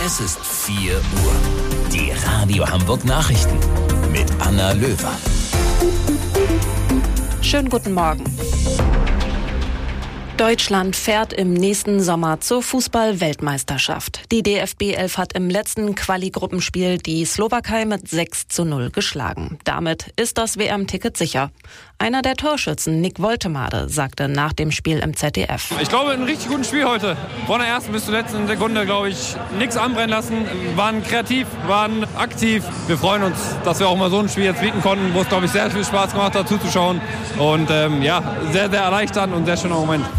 Es ist 4 Uhr. Die Radio Hamburg Nachrichten mit Anna Löwer. Schönen guten Morgen. Deutschland fährt im nächsten Sommer zur Fußball-Weltmeisterschaft. Die DFB 11 hat im letzten Quali-Gruppenspiel die Slowakei mit 6:0 geschlagen. Damit ist das WM-Ticket sicher. Einer der Torschützen, Nick Woltemade, sagte nach dem Spiel im ZDF. Ich glaube, ein richtig gutes Spiel heute. Von der ersten bis zur letzten Sekunde, glaube ich, nichts anbrennen lassen. Waren kreativ, waren aktiv. Wir freuen uns, dass wir auch mal so ein Spiel jetzt bieten konnten, wo es, glaube ich, sehr viel Spaß gemacht hat, zuzuschauen. Und sehr, sehr erleichternd und sehr schöner Moment.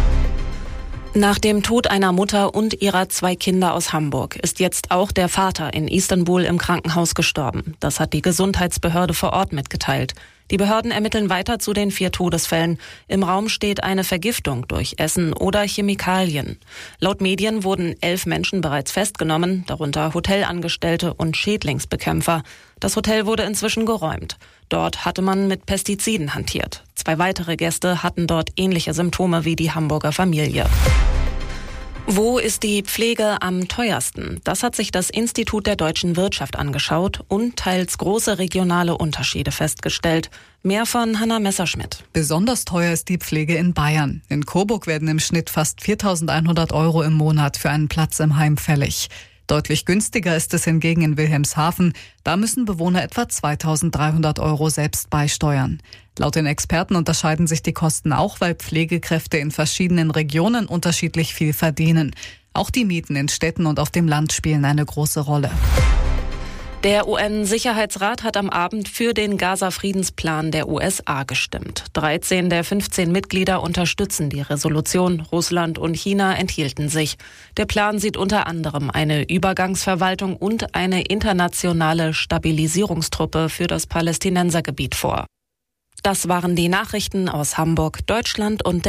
Nach dem Tod einer Mutter und ihrer 2 Kinder aus Hamburg ist jetzt auch der Vater in Istanbul im Krankenhaus gestorben. Das hat die Gesundheitsbehörde vor Ort mitgeteilt. Die Behörden ermitteln weiter zu den 4 Todesfällen. Im Raum steht eine Vergiftung durch Essen oder Chemikalien. Laut Medien wurden 11 Menschen bereits festgenommen, darunter Hotelangestellte und Schädlingsbekämpfer. Das Hotel wurde inzwischen geräumt. Dort hatte man mit Pestiziden hantiert. 2 weitere Gäste hatten dort ähnliche Symptome wie die Hamburger Familie. Wo ist die Pflege am teuersten? Das hat sich das Institut der deutschen Wirtschaft angeschaut und teils große regionale Unterschiede festgestellt. Mehr von Hanna Messerschmidt. Besonders teuer ist die Pflege in Bayern. In Coburg werden im Schnitt fast 4.100 € im Monat für einen Platz im Heim fällig. Deutlich günstiger ist es hingegen in Wilhelmshaven. Da müssen Bewohner etwa 2.300 € selbst beisteuern. Laut den Experten unterscheiden sich die Kosten auch, weil Pflegekräfte in verschiedenen Regionen unterschiedlich viel verdienen. Auch die Mieten in Städten und auf dem Land spielen eine große Rolle. Der UN-Sicherheitsrat hat am Abend für den Gaza-Friedensplan der USA gestimmt. 13 der 15 Mitglieder unterstützen die Resolution. Russland und China enthielten sich. Der Plan sieht unter anderem eine Übergangsverwaltung und eine internationale Stabilisierungstruppe für das Palästinensergebiet vor. Das waren die Nachrichten aus Hamburg, Deutschland und der